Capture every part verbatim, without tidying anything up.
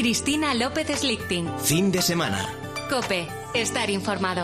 Cristina López Slichting. Fin de semana. COPE. Estar informado.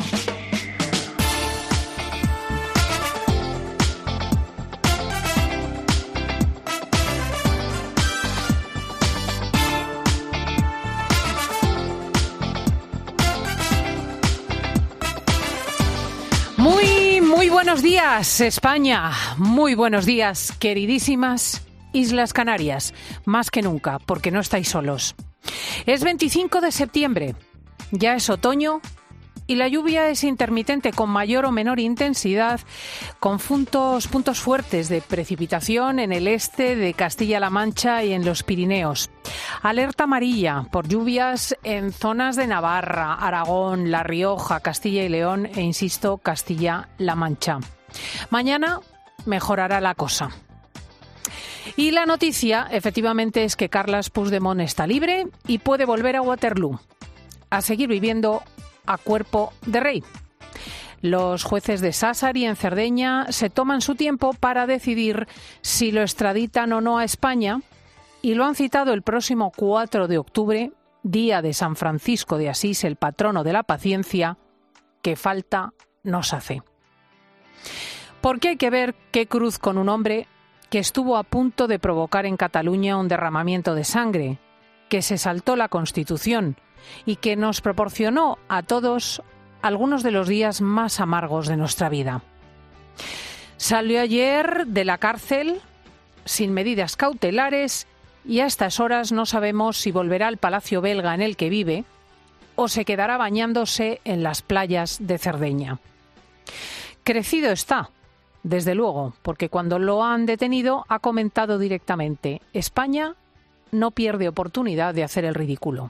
Muy, muy buenos días, España. Muy buenos días, queridísimas Islas Canarias. Más que nunca, porque no estáis solos. Es veinticinco de septiembre. Ya es otoño y la lluvia es intermitente con mayor o menor intensidad, con puntos, puntos fuertes de precipitación en el este de Castilla-La Mancha y en los Pirineos. Alerta amarilla por lluvias en zonas de Navarra, Aragón, La Rioja, Castilla y León e, insisto, Castilla-La Mancha. Mañana mejorará la cosa. Y la noticia, efectivamente, es que Carles Puigdemont está libre y puede volver a Waterloo, a seguir viviendo a cuerpo de rey. Los jueces de Sassari en Cerdeña se toman su tiempo para decidir si lo extraditan o no a España y lo han citado el próximo cuatro de octubre, día de San Francisco de Asís, el patrono de la paciencia, que falta nos hace. Porque hay que ver qué cruz con un hombre que estuvo a punto de provocar en Cataluña un derramamiento de sangre, que se saltó la Constitución y que nos proporcionó a todos algunos de los días más amargos de nuestra vida. Salió ayer de la cárcel sin medidas cautelares y a estas horas no sabemos si volverá al palacio belga en el que vive o se quedará bañándose en las playas de Cerdeña. Crecido está, desde luego, porque cuando lo han detenido ha comentado directamente: España no pierde oportunidad de hacer el ridículo.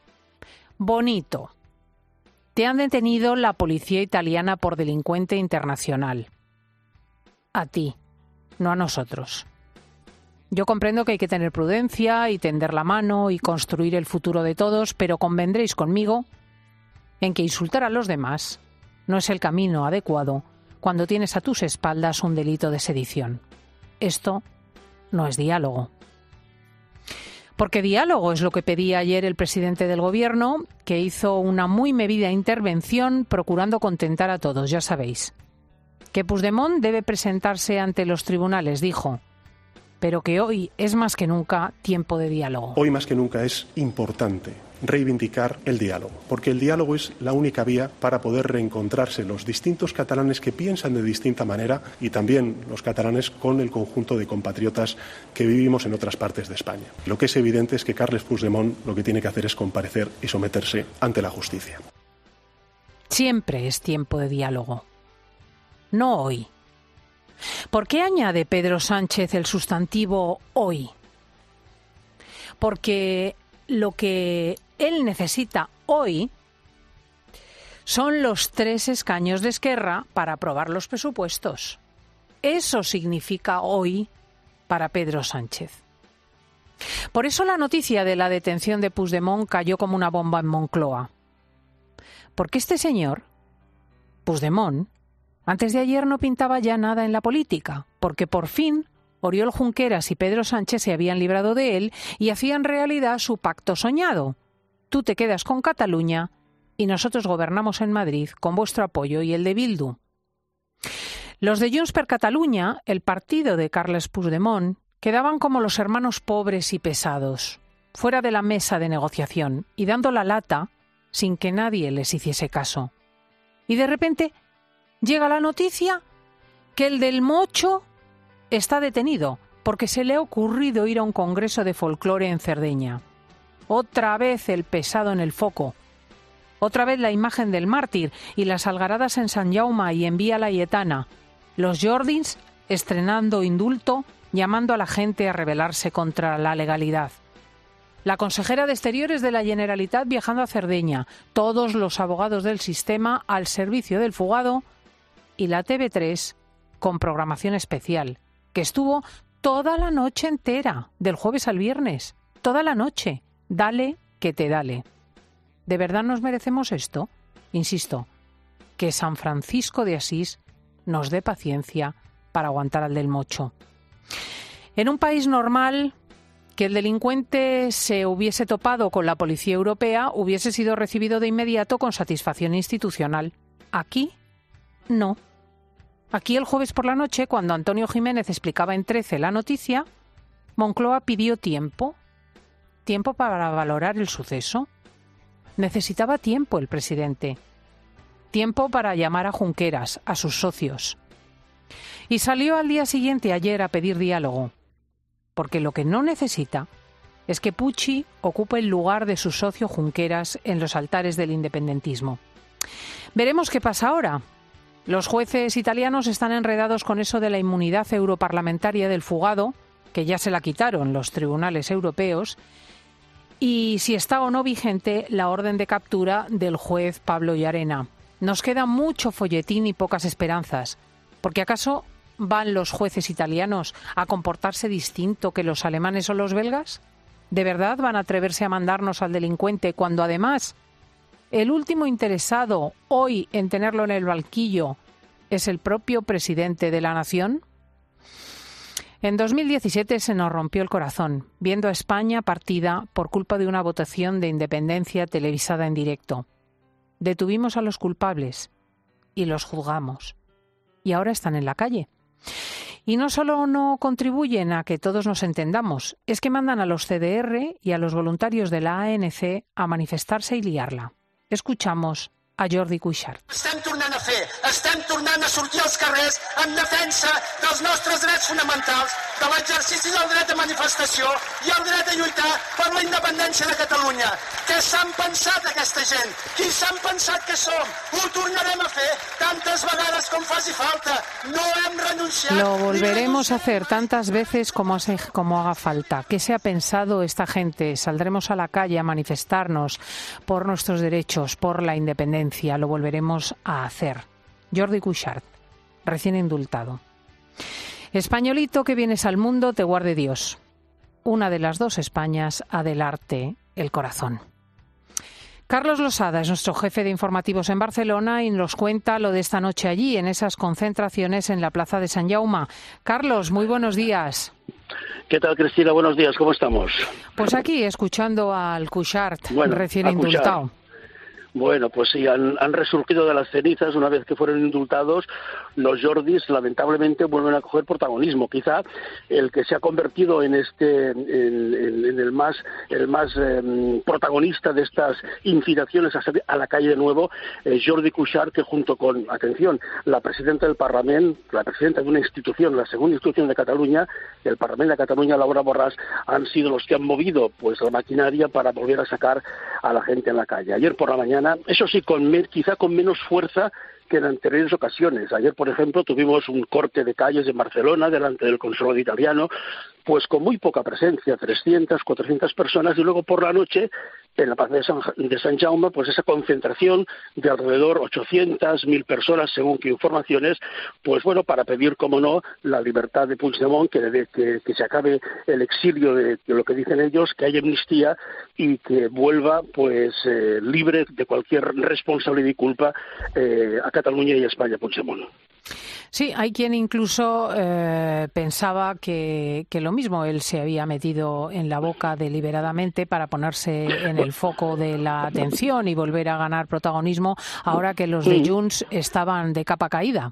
Bonito. Te han detenido la policía italiana por delincuente internacional. A ti, no a nosotros. Yo comprendo que hay que tener prudencia y tender la mano y construir el futuro de todos, pero convendréis conmigo en que insultar a los demás no es el camino adecuado cuando tienes a tus espaldas un delito de sedición. Esto no es diálogo. Porque diálogo es lo que pedía ayer el presidente del Gobierno, que hizo una muy medida intervención procurando contentar a todos, ya sabéis. Que Puigdemont debe presentarse ante los tribunales, dijo, pero que hoy es más que nunca tiempo de diálogo. Hoy más que nunca es importante reivindicar el diálogo, porque el diálogo es la única vía para poder reencontrarse los distintos catalanes que piensan de distinta manera y también los catalanes con el conjunto de compatriotas que vivimos en otras partes de España. Lo que es evidente es que Carles Puigdemont lo que tiene que hacer es comparecer y someterse ante la justicia. Siempre es tiempo de diálogo, no hoy. ¿Por qué añade Pedro Sánchez el sustantivo hoy? Porque lo que él necesita hoy son los tres escaños de Esquerra para aprobar los presupuestos. Eso significa hoy para Pedro Sánchez. Por eso la noticia de la detención de Puigdemont cayó como una bomba en Moncloa. Porque este señor, Puigdemont, antes de ayer no pintaba ya nada en la política, porque por fin Oriol Junqueras y Pedro Sánchez se habían librado de él y hacían realidad su pacto soñado. Tú te quedas con Cataluña y nosotros gobernamos en Madrid con vuestro apoyo y el de Bildu. Los de Junts per Catalunya, el partido de Carles Puigdemont, quedaban como los hermanos pobres y pesados, fuera de la mesa de negociación y dando la lata sin que nadie les hiciese caso. Y de repente llega la noticia que el del Mocho está detenido porque se le ha ocurrido ir a un congreso de folclore en Cerdeña. Otra vez el pesado en el foco. Otra vez la imagen del mártir y las algaradas en Sant Jaume y en Vía Laietana. Los Jordins estrenando indulto, llamando a la gente a rebelarse contra la legalidad. La consejera de Exteriores de la Generalitat viajando a Cerdeña. Todos los abogados del sistema al servicio del fugado. Y la T V tres con programación especial, que estuvo toda la noche entera, del jueves al viernes, toda la noche. Dale que te dale. ¿De verdad nos merecemos esto? Insisto, que San Francisco de Asís nos dé paciencia para aguantar al del Mocho. En un país normal, que el delincuente se hubiese topado con la policía europea hubiese sido recibido de inmediato con satisfacción institucional. Aquí, no. Aquí el jueves por la noche, cuando Antonio Jiménez explicaba en trece la noticia, Moncloa pidió tiempo, tiempo para valorar el suceso. Necesitaba tiempo el presidente, tiempo para llamar a Junqueras, a sus socios. Y salió al día siguiente, ayer, a pedir diálogo, porque lo que no necesita es que Pucci ocupe el lugar de su socio Junqueras en los altares del independentismo. Veremos qué pasa ahora. Los jueces italianos están enredados con eso de la inmunidad europarlamentaria del fugado, que ya se la quitaron los tribunales europeos, y si está o no vigente la orden de captura del juez Pablo Llarena. Nos queda mucho folletín y pocas esperanzas, porque ¿acaso van los jueces italianos a comportarse distinto que los alemanes o los belgas? ¿De verdad van a atreverse a mandarnos al delincuente cuando además el último interesado hoy en tenerlo en el banquillo es el propio presidente de la nación? En dos mil diecisiete se nos rompió el corazón viendo a España partida por culpa de una votación de independencia televisada en directo. Detuvimos a los culpables y los juzgamos. Y ahora están en la calle. Y no solo no contribuyen a que todos nos entendamos, es que mandan a los C D R y a los voluntarios de la A N C a manifestarse y liarla. Escuchamos a Jordi Cuixart. Estem tornant a fer, estem tornant a sortir als carrers en defensa dels nostres drets fonamentals, de l'exercici del dret de manifestació i el dret a lluitar per la independència de Catalunya. Què s'han pensat aquesta gent? Qui s'han pensat que som? Ho tornarem a fer tantes vegades com faci falta. No hem renunciat. Lo volveremos a hacer tantas veces como, se, como haga falta. ¿Qué se ha pensado esta gente? Saldremos a la calle a manifestarnos por nuestros derechos, por la independencia. Lo volveremos a hacer. Jordi Cuixart, recién indultado. Españolito que vienes al mundo, te guarde Dios. Una de las dos Españas ha del arte el corazón. Carlos Losada es nuestro jefe de informativos en Barcelona y nos cuenta lo de esta noche allí, en esas concentraciones en la plaza de Sant Jaume. Carlos, muy buenos días. ¿Qué tal, Cristina? Buenos días, ¿cómo estamos? Pues aquí, escuchando al Cuixart, bueno, recién indultado. Bueno, pues sí, han, han resurgido de las cenizas una vez que fueron indultados. Los Jordis, lamentablemente, vuelven a coger protagonismo. Quizá el que se ha convertido en este, en, en, en el más, el más eh, protagonista de estas incitaciones a salir a la calle de nuevo, es Jordi Cuixart, que junto con, atención, la presidenta del Parlamento, la presidenta de una institución, la segunda institución de Cataluña, el Parlamento de Cataluña, Laura Borràs, han sido los que han movido pues la maquinaria para volver a sacar a la gente en la calle. Ayer por la mañana, eso sí, con quizá con menos fuerza que en anteriores ocasiones. Ayer, por ejemplo, tuvimos un corte de calles en Barcelona delante del consulado italiano, pues con muy poca presencia, trescientas, cuatrocientas personas, y luego por la noche, en la plaza de San, de Sant Jaume, pues esa concentración de alrededor ochocientas, mil personas, según qué informaciones, pues bueno, para pedir, como no, la libertad de Puigdemont, que, de, que, que se acabe el exilio de, de lo que dicen ellos, que haya amnistía y que vuelva, pues, eh, libre de cualquier responsabilidad y culpa eh, a Cataluña y a España, Puigdemont. Sí, hay quien incluso eh, pensaba que, que lo mismo él se había metido en la boca deliberadamente para ponerse en el foco de la atención y volver a ganar protagonismo ahora que los de Junts estaban de capa caída.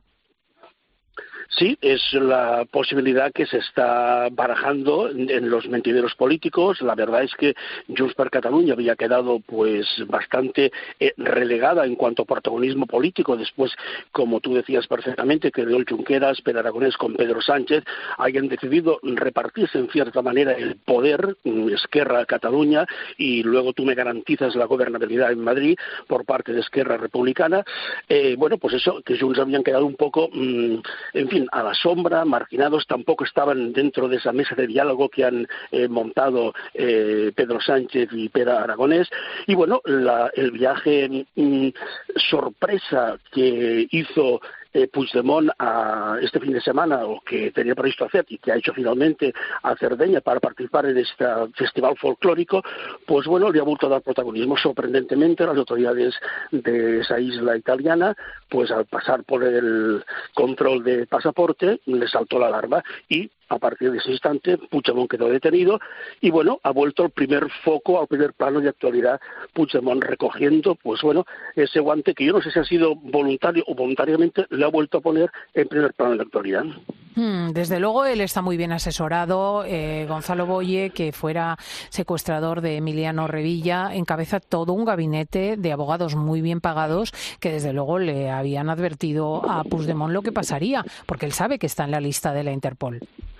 Sí, es la posibilidad que se está barajando en los mentideros políticos. La verdad es que Junts per Catalunya había quedado pues bastante eh, relegada en cuanto a protagonismo político. Después, como tú decías perfectamente, que Oriol Junqueras, Pere Aragonés con Pedro Sánchez hayan decidido repartirse en cierta manera el poder, Esquerra Cataluña, y luego tú me garantizas la gobernabilidad en Madrid por parte de Esquerra Republicana. Eh, bueno, pues eso, que Junts habían quedado un poco, mmm, en fin, a la sombra, marginados, tampoco estaban dentro de esa mesa de diálogo que han eh, montado eh, Pedro Sánchez y Pere Aragonés. Y bueno, la, el viaje mm, sorpresa que hizo eh, Puigdemont a este fin de semana, o que tenía previsto hacer y que ha hecho finalmente a Cerdeña para participar en este festival folclórico, pues bueno, le ha vuelto a dar protagonismo. Sorprendentemente, las autoridades de esa isla italiana, pues al pasar por el control de pasaporte, le saltó la alarma y A partir de ese instante, Puigdemont quedó detenido y, bueno, ha vuelto al primer foco, al primer plano de actualidad, Puigdemont recogiendo, pues bueno, ese guante que yo no sé si ha sido voluntario o voluntariamente le ha vuelto a poner en primer plano de actualidad. Hmm, desde luego él está muy bien asesorado. Eh, Gonzalo Boye, que fuera secuestrador de Emiliano Revilla, encabeza todo un gabinete de abogados muy bien pagados que desde luego le habían advertido a Puigdemont lo que pasaría, porque él sabe que está en la lista de la Interpol.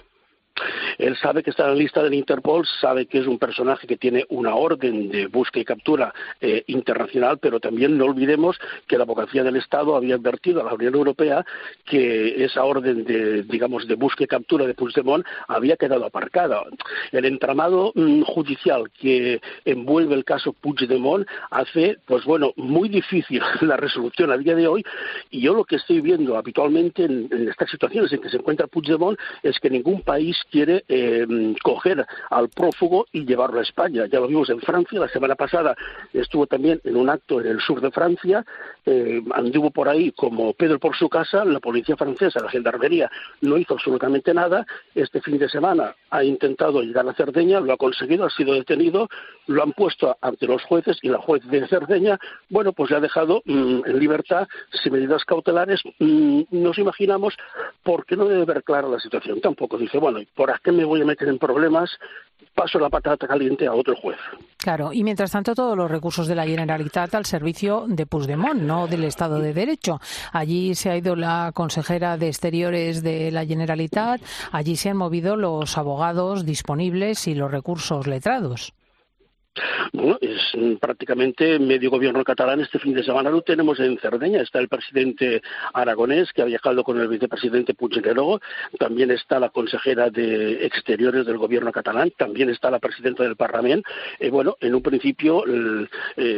Él sabe que está en la lista del Interpol, sabe que es un personaje que tiene una orden de búsqueda y captura eh, internacional, pero también no olvidemos que la Abogacía del Estado había advertido a la Unión Europea que esa orden de, digamos, de búsqueda y captura de Puigdemont había quedado aparcada. El entramado mm, judicial que envuelve el caso Puigdemont hace, pues bueno, muy difícil la resolución a día de hoy, y yo lo que estoy viendo habitualmente en, en estas situaciones en que se encuentra Puigdemont es que ningún país quiere eh, coger al prófugo y llevarlo a España. Ya lo vimos en Francia, la semana pasada estuvo también en un acto en el sur de Francia, eh, anduvo por ahí como Pedro por su casa, la policía francesa, la gendarmería, no hizo absolutamente nada. Este fin de semana ha intentado llegar a Cerdeña, lo ha conseguido, ha sido detenido, lo han puesto ante los jueces y la juez de Cerdeña, bueno, pues le ha dejado mmm, en libertad sin medidas cautelares. Mmm, nos imaginamos por qué no debe ver clara la situación. Tampoco dice, bueno, ¿por qué me voy a meter en problemas? Paso la patata caliente a otro juez. Claro, y mientras tanto todos los recursos de la Generalitat al servicio de Puigdemont, no del Estado de Derecho. Allí se ha ido la consejera de Exteriores de la Generalitat, allí se han movido los abogados disponibles y los recursos letrados. Bueno, es prácticamente medio gobierno catalán. Este fin de semana lo tenemos en Cerdeña. Está el presidente Aragonés, que ha viajado con el vicepresidente Puigneró. También está la consejera de Exteriores del gobierno catalán. También está la presidenta del Parlamento. Eh, bueno, en un principio, el,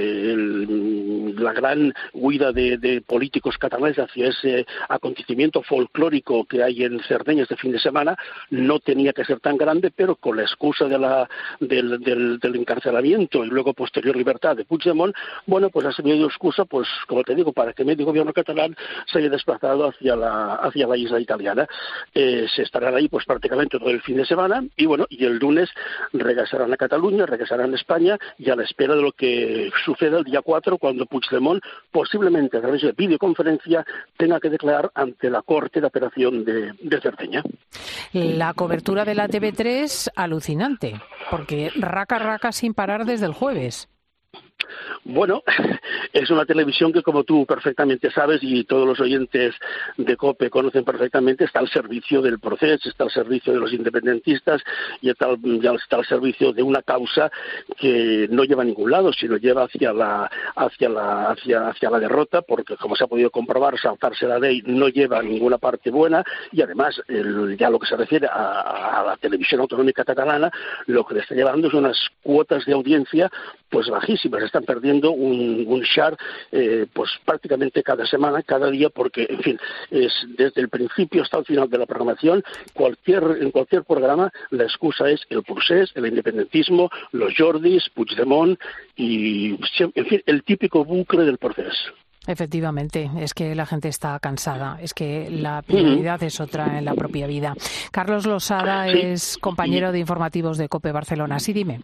el, la gran huida de, de políticos catalanes hacia ese acontecimiento folclórico que hay en Cerdeña este fin de semana no tenía que ser tan grande, pero con la excusa de la, del, del, del encarcelamiento y luego posterior libertad de Puigdemont, bueno, pues ha servido de excusa, pues como te digo, para que medio gobierno catalán se haya desplazado hacia la hacia la isla italiana. Eh, se estarán ahí pues prácticamente todo el fin de semana y bueno, y el lunes regresarán a Cataluña, regresarán a España y a la espera de lo que suceda el día cuatro, cuando Puigdemont posiblemente a través de videoconferencia tenga que declarar ante la Corte de Apelación de, de Cerdeña. La cobertura de la T V tres alucinante, porque raca raca sin parar desde el jueves. Bueno, es una televisión que, como tú perfectamente sabes y todos los oyentes de COPE conocen perfectamente, está al servicio del proceso, está al servicio de los independentistas y está, ya está al servicio de una causa que no lleva a ningún lado, sino lleva hacia la hacia la hacia hacia la derrota, porque como se ha podido comprobar, saltarse la ley no lleva a ninguna parte buena y además el, ya lo que se refiere a, a la televisión autonómica catalana, lo que le está llevando es unas cuotas de audiencia pues bajísimas. Están perdiendo un, un share eh, pues prácticamente cada semana, cada día, porque en fin, es desde el principio hasta el final de la programación, cualquier en cualquier programa la excusa es el procés, el independentismo, los Jordis, Puigdemont y en fin, el típico bucle del proceso. Efectivamente, es que la gente está cansada, es que la prioridad es otra en la propia vida. Carlos Losada sí. es compañero de informativos de COPE Barcelona. Sí, dime.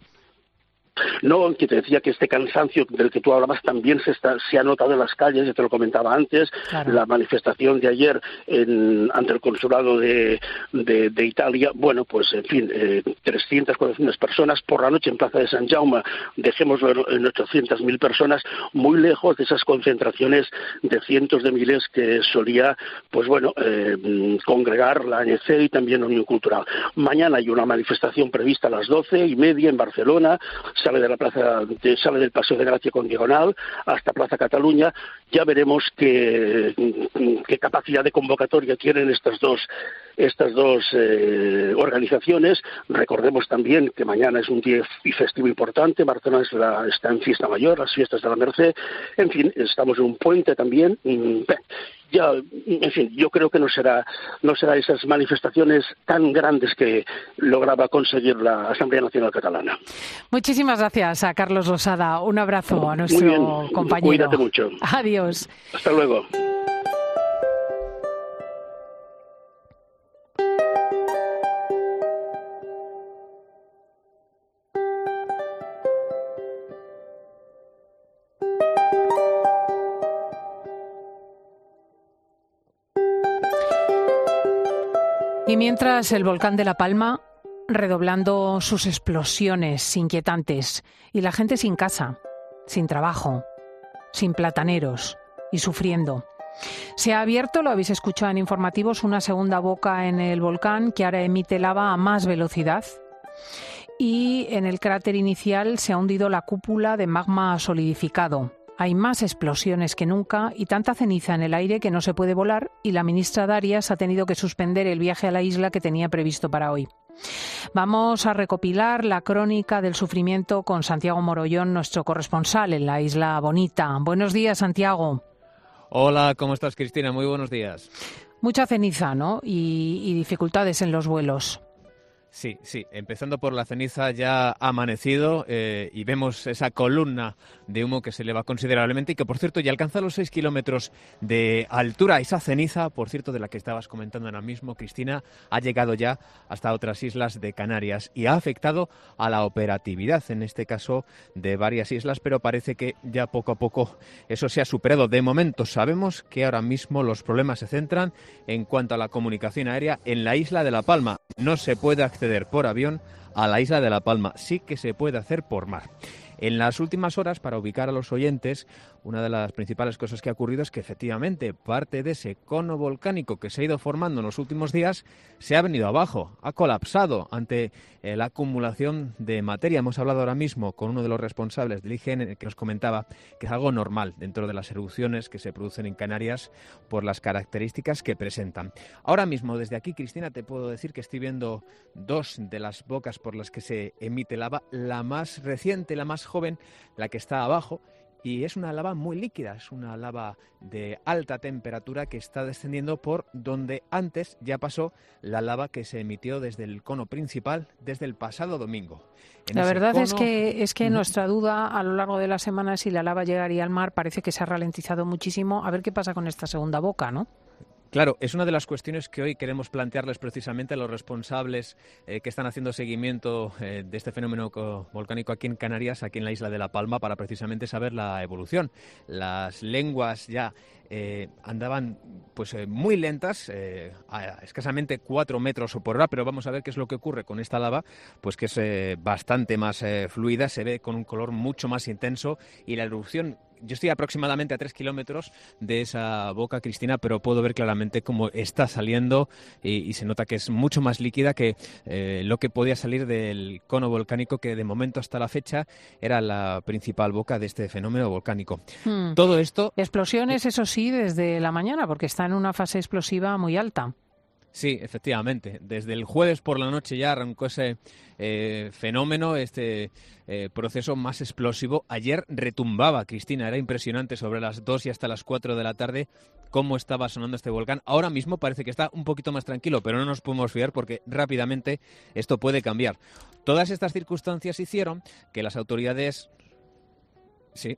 No, que te decía que este cansancio del que tú hablabas también se, está, se ha notado en las calles, ya te lo comentaba antes, claro. La manifestación de ayer en, ante el consulado de, de, de Italia, bueno, pues en fin, eh, trescientas, cuatrocientas personas por la noche en Plaza de San Jaume, dejémoslo en ochocientas mil personas, muy lejos de esas concentraciones de cientos de miles que solía, pues bueno, eh, congregar la A N C y también la Unión Cultural. Mañana hay una manifestación prevista a las doce y media en Barcelona, sale de la plaza, de, sale del Paseo de Gracia con diagonal hasta Plaza Cataluña. Ya veremos qué, qué capacidad de convocatoria tienen estas dos estas dos eh, organizaciones. Recordemos también que mañana es un día festivo importante. Barcelona es la, está en fiesta mayor, las fiestas de la Merced. En fin, estamos en un puente también. Ya, en fin, yo creo que no será no será esas manifestaciones tan grandes que lograba conseguir la Asamblea Nacional Catalana. Muchísimas gracias a Carlos Losada. Un abrazo a nuestro Muy bien. compañero. Cuídate mucho. Adiós. Hasta luego. Y mientras el volcán de La Palma redoblando sus explosiones inquietantes y la gente sin casa, sin trabajo, sin plataneros y sufriendo. Se ha abierto, lo habéis escuchado en informativos, una segunda boca en el volcán que ahora emite lava a más velocidad y en el cráter inicial se ha hundido la cúpula de magma solidificado. Hay más explosiones que nunca y tanta ceniza en el aire que no se puede volar y la ministra Darias ha tenido que suspender el viaje a la isla que tenía previsto para hoy. Vamos a recopilar la crónica del sufrimiento con Santiago Morollón, nuestro corresponsal en la Isla Bonita. Buenos días, Santiago. Hola, ¿cómo estás, Cristina? Muy buenos días. Mucha ceniza, ¿no? Y, y dificultades en los vuelos. Sí, sí, empezando por la ceniza ya ha amanecido eh, y vemos esa columna de humo que se eleva considerablemente y que, por cierto, ya alcanza los seis kilómetros de altura. Esa ceniza, por cierto, de la que estabas comentando ahora mismo, Cristina, ha llegado ya hasta otras islas de Canarias y ha afectado a la operatividad, en este caso, de varias islas, pero parece que ya poco a poco eso se ha superado. De momento sabemos que ahora mismo los problemas se centran en cuanto a la comunicación aérea en la isla de La Palma. No se puede acceder por avión a la isla de La Palma, sí que se puede hacer por mar. En las últimas horas, para ubicar a los oyentes, una de las principales cosas que ha ocurrido es que efectivamente parte de ese cono volcánico que se ha ido formando en los últimos días se ha venido abajo, ha colapsado ante eh, la acumulación de materia. Hemos hablado ahora mismo con uno de los responsables del I G N que nos comentaba que es algo normal dentro de las erupciones que se producen en Canarias por las características que presentan. Ahora mismo, desde aquí, Cristina, te puedo decir que estoy viendo dos de las bocas por las que se emite lava, la más reciente, la más joven, la que está abajo, y es una lava muy líquida, es una lava de alta temperatura que está descendiendo por donde antes ya pasó la lava que se emitió desde el cono principal desde el pasado domingo. En la verdad cono... es que es que nuestra duda a lo largo de la semana si la lava llegaría al mar parece que se ha ralentizado muchísimo. A ver qué pasa con esta segunda boca, ¿no? Claro, es una de las cuestiones que hoy queremos plantearles precisamente a los responsables eh, que están haciendo seguimiento eh, de este fenómeno volcánico aquí en Canarias, aquí en la isla de La Palma, para precisamente saber la evolución. Las lenguas ya eh, andaban pues eh, muy lentas, eh, a escasamente cuatro metros por hora, pero vamos a ver qué es lo que ocurre con esta lava, pues que es eh, bastante más eh, fluida, se ve con un color mucho más intenso y la erupción. Yo estoy aproximadamente a tres kilómetros de esa boca, Cristina, pero puedo ver claramente cómo está saliendo y, y se nota que es mucho más líquida que eh, lo que podía salir del cono volcánico, que de momento hasta la fecha era la principal boca de este fenómeno volcánico. Hmm. Todo esto... Explosiones, eso sí, desde la mañana, porque está en una fase explosiva muy alta. Sí, efectivamente. Desde el jueves por la noche ya arrancó ese eh, fenómeno, este eh, proceso más explosivo. Ayer retumbaba, Cristina, era impresionante sobre las dos y hasta las cuatro de la tarde cómo estaba sonando este volcán. Ahora mismo parece que está un poquito más tranquilo, pero no nos podemos fiar porque rápidamente esto puede cambiar. Todas estas circunstancias hicieron que las autoridades... Sí...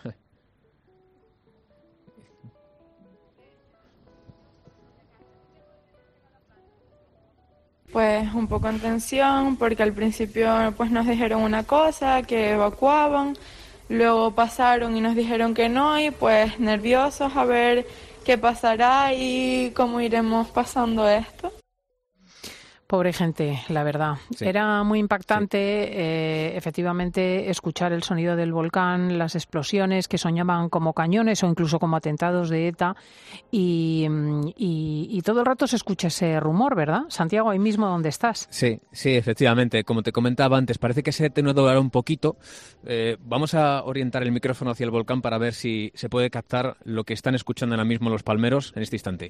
Pues un poco en tensión, porque al principio pues nos dijeron una cosa, que evacuaban, luego pasaron y nos dijeron que no, y pues nerviosos a ver qué pasará y cómo iremos pasando esto. Pobre gente, la verdad. Sí. Era muy impactante, sí. eh, efectivamente, escuchar el sonido del volcán, las explosiones que soñaban como cañones o incluso como atentados de ETA y, y, y todo el rato se escucha ese rumor, ¿verdad? Santiago, ahí mismo donde estás. Sí, sí, efectivamente. Como te comentaba antes, parece que se ha atenuado ahora un poquito. Eh, vamos a orientar el micrófono hacia el volcán para ver si se puede captar lo que están escuchando ahora mismo los palmeros en este instante.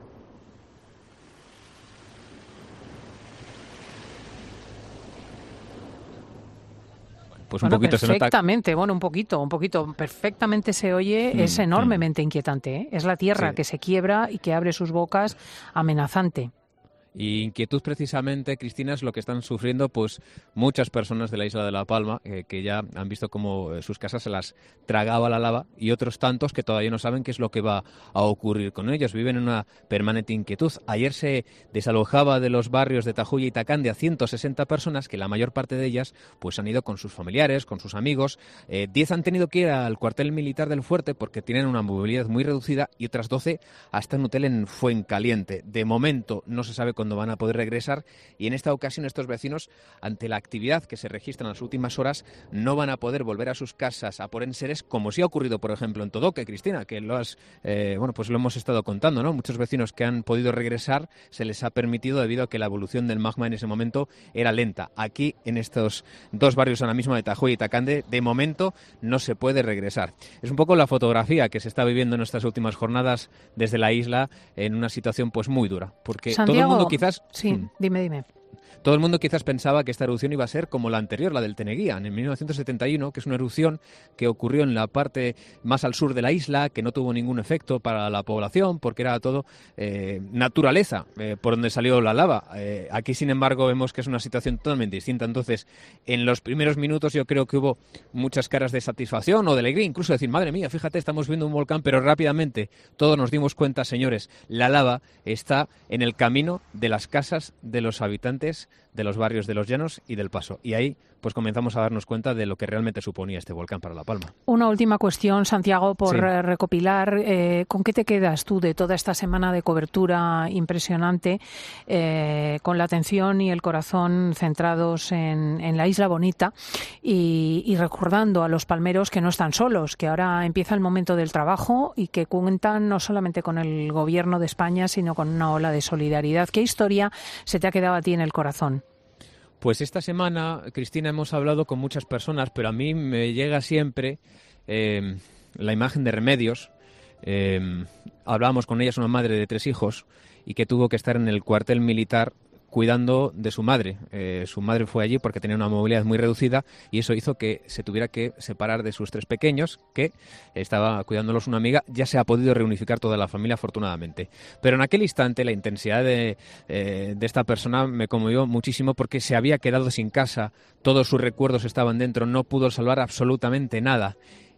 Pues un bueno, poquito perfectamente, se nota... bueno, un poquito, un poquito, perfectamente se oye, mm, es enormemente mm. inquietante, ¿eh? Es la tierra sí. que se quiebra y que abre sus bocas amenazante. Y inquietud precisamente, Cristina, es lo que están sufriendo pues muchas personas de la isla de La Palma, eh, que ya han visto cómo eh, sus casas se las tragaba la lava, y otros tantos que todavía no saben qué es lo que va a ocurrir con ellos. Viven en una permanente inquietud. Ayer se desalojaba de los barrios de Tajuya y Tacande a ciento sesenta personas, que la mayor parte de ellas pues han ido con sus familiares, con sus amigos. Eh, diez han tenido que ir al cuartel militar del Fuerte porque tienen una movilidad muy reducida, y otras doce hasta un hotel en Fuencaliente. De momento no se sabe con cuándo van a poder regresar, y en esta ocasión estos vecinos, ante la actividad que se registra en las últimas horas, no van a poder volver a sus casas a por enseres, como sí ha ocurrido, por ejemplo, en Todoque, Cristina, que lo has, eh, bueno, pues lo hemos estado contando, ¿no? Muchos vecinos que han podido regresar se les ha permitido debido a que la evolución del magma en ese momento era lenta. Aquí, en estos dos barrios ahora mismo de Tajuy y Tacande, de momento no se puede regresar. Es un poco la fotografía que se está viviendo en estas últimas jornadas desde la isla, en una situación pues muy dura, porque Santiago, todo el mundo quizás... Sí, hmm, dime, dime. Todo el mundo quizás pensaba que esta erupción iba a ser como la anterior, la del Teneguía, en mil novecientos setenta y uno, que es una erupción que ocurrió en la parte más al sur de la isla, que no tuvo ningún efecto para la población, porque era todo eh, naturaleza, eh, por donde salió la lava. Eh, aquí, sin embargo, vemos que es una situación totalmente distinta. Entonces, en los primeros minutos yo creo que hubo muchas caras de satisfacción o de alegría, incluso decir, madre mía, fíjate, estamos viendo un volcán, pero rápidamente todos nos dimos cuenta, señores, la lava está en el camino de las casas de los habitantes de los barrios de Los Llanos y del Paso. Y ahí pues comenzamos a darnos cuenta de lo que realmente suponía este volcán para La Palma. Una última cuestión, Santiago, por sí. recopilar. Eh, ¿Con qué te quedas tú de toda esta semana de cobertura impresionante, eh, con la atención y el corazón centrados en, en la Isla Bonita y, y recordando a los palmeros que no están solos, que ahora empieza el momento del trabajo y que cuentan no solamente con el Gobierno de España, sino con una ola de solidaridad? ¿Qué historia se te ha quedado a ti en el corazón? Pues esta semana, Cristina, hemos hablado con muchas personas, pero a mí me llega siempre eh, la imagen de Remedios. Eh, hablábamos con ella, es una madre de tres hijos y que tuvo que estar en el cuartel militar cuidando de su madre. Eh, su madre fue allí porque tenía una movilidad muy reducida y eso hizo que se tuviera que separar de sus tres pequeños, que estaba cuidándolos una amiga. Ya se ha podido reunificar toda la familia, afortunadamente. Pero en aquel instante la intensidad de, eh, de esta persona me conmovió muchísimo porque se había quedado sin casa, todos sus recuerdos estaban dentro, no pudo salvar absolutamente nada.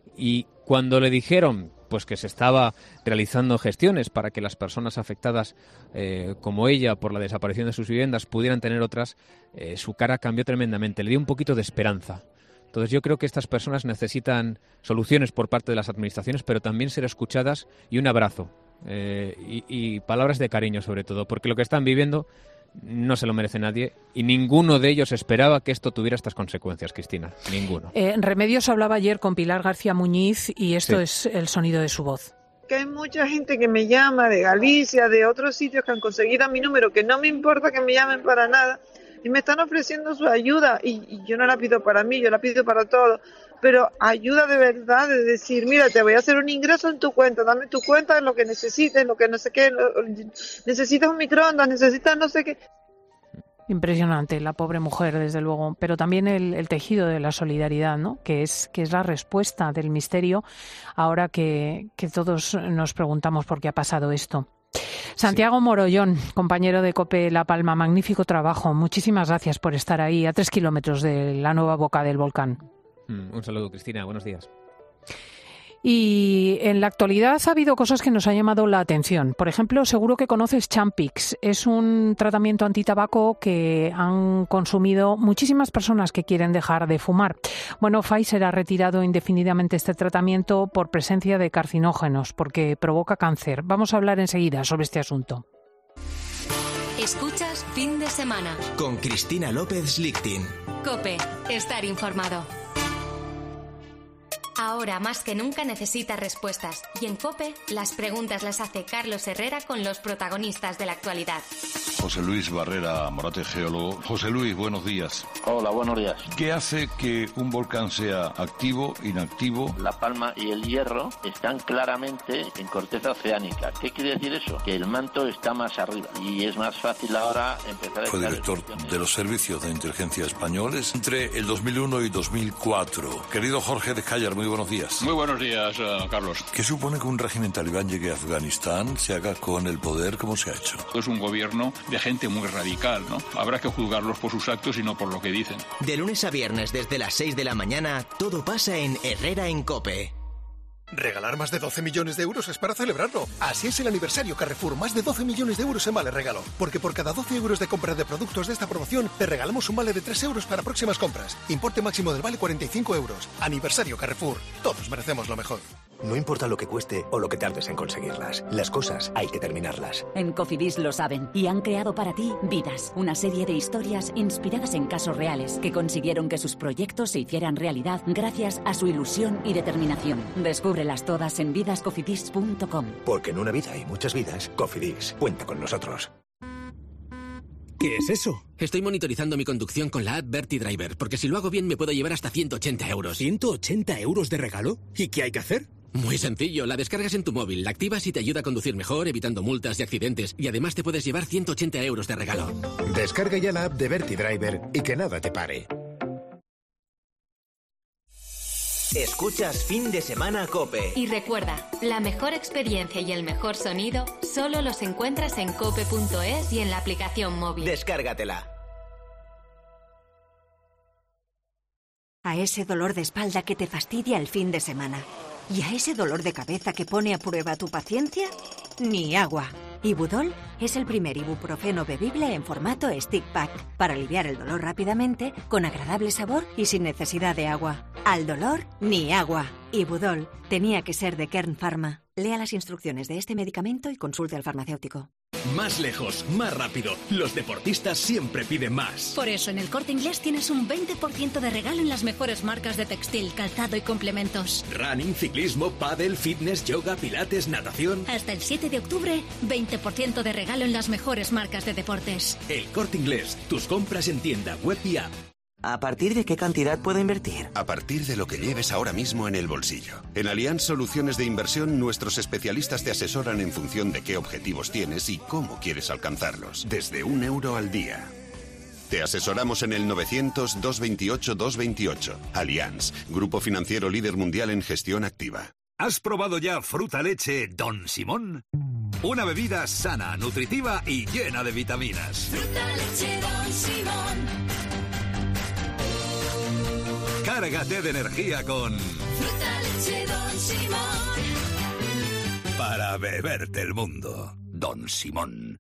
Y cuando le dijeron pues que se estaba realizando gestiones para que las personas afectadas eh, como ella por la desaparición de sus viviendas pudieran tener otras, eh, su cara cambió tremendamente, le dio un poquito de esperanza. Entonces yo creo que estas personas necesitan soluciones por parte de las administraciones, pero también ser escuchadas y un abrazo eh, y, y palabras de cariño sobre todo, porque lo que están viviendo no se lo merece nadie y ninguno de ellos esperaba que esto tuviera estas consecuencias, Cristina. Ninguno. Eh, Remedios hablaba ayer con Pilar García Muñiz y esto sí. es el sonido de su voz. Que hay mucha gente que me llama de Galicia, de otros sitios que han conseguido mi número, que no me importa que me llamen para nada y me están ofreciendo su ayuda y, y yo no la pido para mí, yo la pido para todos. Pero ayuda de verdad, de decir, mira, te voy a hacer un ingreso en tu cuenta, dame tu cuenta, lo que necesites, lo que no sé qué, lo, necesitas un microondas, necesitas no sé qué. Impresionante, la pobre mujer, desde luego, pero también el, el tejido de la solidaridad, ¿no? Que es que es la respuesta del misterio ahora que, que todos nos preguntamos por qué ha pasado esto. Santiago sí. Morollón, compañero de COPE La Palma, magnífico trabajo. Muchísimas gracias por estar ahí a tres kilómetros de la nueva boca del volcán. Un saludo, Cristina. Buenos días. Y en la actualidad ha habido cosas que nos han llamado la atención. Por ejemplo, seguro que conoces Champix. Es un tratamiento antitabaco que han consumido muchísimas personas que quieren dejar de fumar. Bueno, Pfizer ha retirado indefinidamente este tratamiento por presencia de carcinógenos, porque provoca cáncer. Vamos a hablar enseguida sobre este asunto. Escuchas Fin de Semana con Cristina López Lichting. COPE. Estar informado. Ahora más que nunca necesita respuestas y en COPE las preguntas las hace Carlos Herrera con los protagonistas de la actualidad. José Luis Barrera Morate, geólogo. José Luis, buenos días. Hola, buenos días. ¿Qué hace que un volcán sea activo, inactivo? La palma y el hierro están claramente en corteza oceánica. ¿Qué quiere decir eso? Que el manto está más arriba y es más fácil ahora empezar a... Fue director de los servicios de inteligencia españoles entre el dos mil uno y dos mil cuatro. Querido Jorge de Callar, muy buenos días. Muy buenos días, uh, Carlos. ¿Qué supone que un régimen talibán llegue a Afganistán, se haga con el poder como se ha hecho? Es un gobierno de gente muy radical, ¿no? Habrá que juzgarlos por sus actos y no por lo que dicen. De lunes a viernes desde las seis de la mañana, todo pasa en Herrera en COPE. Regalar más de doce millones de euros es para celebrarlo. Así es el aniversario Carrefour, más de doce millones de euros en vale regalo. Porque por cada doce euros de compra de productos de esta promoción, te regalamos un vale de tres euros para próximas compras. Importe máximo del vale cuarenta y cinco euros. Aniversario Carrefour. Todos merecemos lo mejor. No importa lo que cueste o lo que tardes en conseguirlas, las cosas hay que terminarlas. En Cofidis lo saben y han creado para ti Vidas, una serie de historias inspiradas en casos reales que consiguieron que sus proyectos se hicieran realidad gracias a su ilusión y determinación. Descúbrelas todas en vidas cofidis punto com. Porque en una vida hay muchas vidas, Cofidis cuenta con nosotros. ¿Qué es eso? Estoy monitorizando mi conducción con la app Verti Driver, porque si lo hago bien me puedo llevar hasta ciento ochenta euros. ¿ciento ochenta euros de regalo? ¿Y qué hay que hacer? Muy sencillo, la descargas en tu móvil, la activas y te ayuda a conducir mejor, evitando multas y accidentes. Y además te puedes llevar ciento ochenta euros de regalo. Descarga ya la app de Verti Driver y que nada te pare. Escuchas Fin de Semana COPE. Y recuerda, la mejor experiencia y el mejor sonido solo los encuentras en cope punto es y en la aplicación móvil. Descárgatela. A ese dolor de espalda que te fastidia el fin de semana. ¿Y a ese dolor de cabeza que pone a prueba tu paciencia? Ni agua. Ibudol es el primer ibuprofeno bebible en formato stick pack para aliviar el dolor rápidamente, con agradable sabor y sin necesidad de agua. Al dolor, ni agua. Ibudol tenía que ser de Kern Pharma. Lea las instrucciones de este medicamento y consulte al farmacéutico. Más lejos, más rápido. Los deportistas siempre piden más. Por eso en el Corte Inglés tienes un veinte por ciento de regalo en las mejores marcas de textil, calzado y complementos. Running, ciclismo, pádel, fitness, yoga, pilates, natación. Hasta el siete de octubre, veinte por ciento de regalo en las mejores marcas de deportes. El Corte Inglés, tus compras en tienda, web y app. ¿A partir de qué cantidad puedo invertir? A partir de lo que lleves ahora mismo en el bolsillo. En Allianz Soluciones de Inversión, nuestros especialistas te asesoran en función de qué objetivos tienes y cómo quieres alcanzarlos. Desde un euro al día. Te asesoramos en el novecientos, doscientos veintiocho, doscientos veintiocho. Allianz, grupo financiero líder mundial en gestión activa. ¿Has probado ya Fruta Leche Don Simón? Una bebida sana, nutritiva y llena de vitaminas. Fruta Leche Don Simón. Cárgate de energía con Fruta Leche Don Simón. Para beberte el mundo, Don Simón.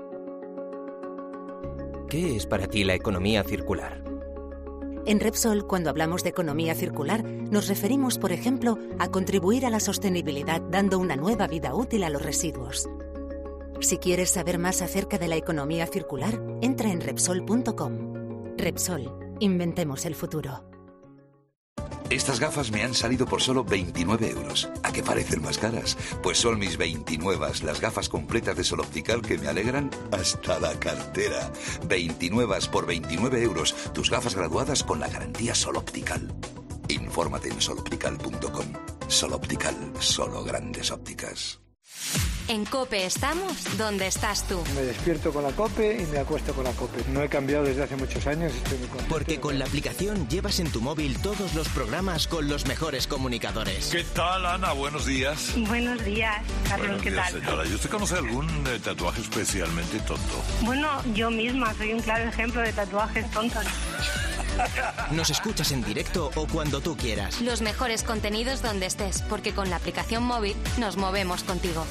¿Qué es para ti la economía circular? En Repsol, cuando hablamos de economía circular, nos referimos, por ejemplo, a contribuir a la sostenibilidad dando una nueva vida útil a los residuos. Si quieres saber más acerca de la economía circular, entra en Repsol punto com. Repsol, inventemos el futuro. Estas gafas me han salido por solo veintinueve euros. ¿A qué parecen más caras? Pues son mis veintinuevas, las gafas completas de Sol Optical que me alegran hasta la cartera. veintinuevas por veintinueve euros. Tus gafas graduadas con la garantía Sol Optical. Infórmate en sol optical punto com. Sol Optical, solo grandes ópticas. En COPE estamos donde estás tú. Me despierto con la COPE y me acuesto con la COPE. No he cambiado desde hace muchos años. Estoy muy contento. Porque con la aplicación llevas en tu móvil todos los programas con los mejores comunicadores. ¿Qué tal, Ana? Buenos días. Buenos días, Carlos. Buenos ¿Qué días, tal? señora. ¿Y usted conoce algún eh, tatuaje especialmente tonto? Bueno, yo misma soy un claro ejemplo de tatuajes tontos. Nos escuchas en directo o cuando tú quieras. Los mejores contenidos donde estés, porque con la aplicación móvil nos movemos contigo.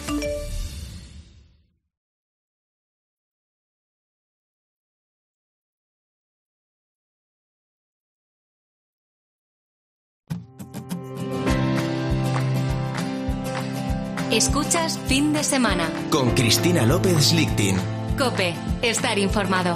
Escuchas Fin de Semana con Cristina López Lichtin. COPE, estar informado.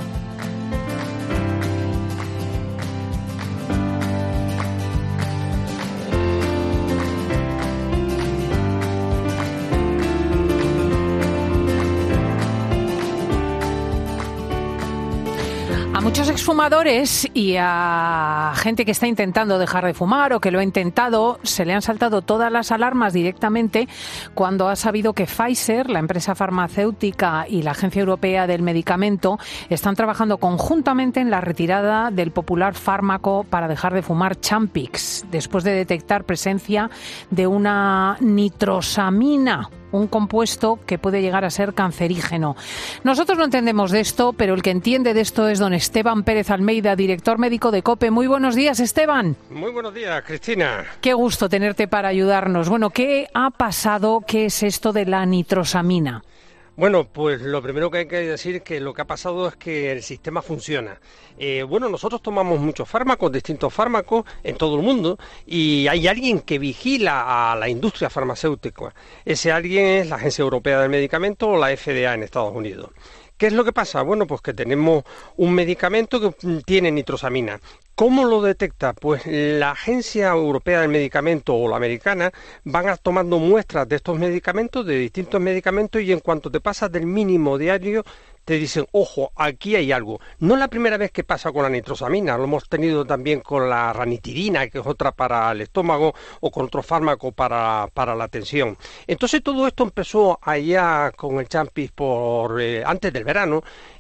A muchos exfumadores y a gente que está intentando dejar de fumar o que lo ha intentado, se le han saltado todas las alarmas directamente cuando ha sabido que Pfizer, la empresa farmacéutica, y la Agencia Europea del Medicamento están trabajando conjuntamente en la retirada del popular fármaco para dejar de fumar Champix, después de detectar presencia de una nitrosamina, un compuesto que puede llegar a ser cancerígeno. Nosotros no entendemos de esto, pero el que entiende de esto es don Esteban Pérez Almeida, director médico de COPE. Muy buenos días, Esteban. Muy buenos días, Cristina. Qué gusto tenerte para ayudarnos. Bueno, ¿qué ha pasado? ¿Qué es esto de la nitrosamina? Bueno, pues lo primero que hay que decir es que lo que ha pasado es que el sistema funciona. Eh, bueno, nosotros tomamos muchos fármacos, distintos fármacos en todo el mundo, y hay alguien que vigila a la industria farmacéutica. Ese alguien es la Agencia Europea del Medicamento o la F D A en Estados Unidos. ¿Qué es lo que pasa? Bueno, pues que tenemos un medicamento que tiene nitrosamina. ¿Cómo lo detecta? Pues la Agencia Europea del Medicamento o la americana van a tomando muestras de estos medicamentos, de distintos medicamentos, y en cuanto te pasas del mínimo diario, te dicen, ojo, aquí hay algo. No es la primera vez que pasa con la nitrosamina, lo hemos tenido también con la ranitidina, que es otra para el estómago, o con otro fármaco para, para la tensión. Entonces todo esto empezó allá con el Champis por eh, antes del verano,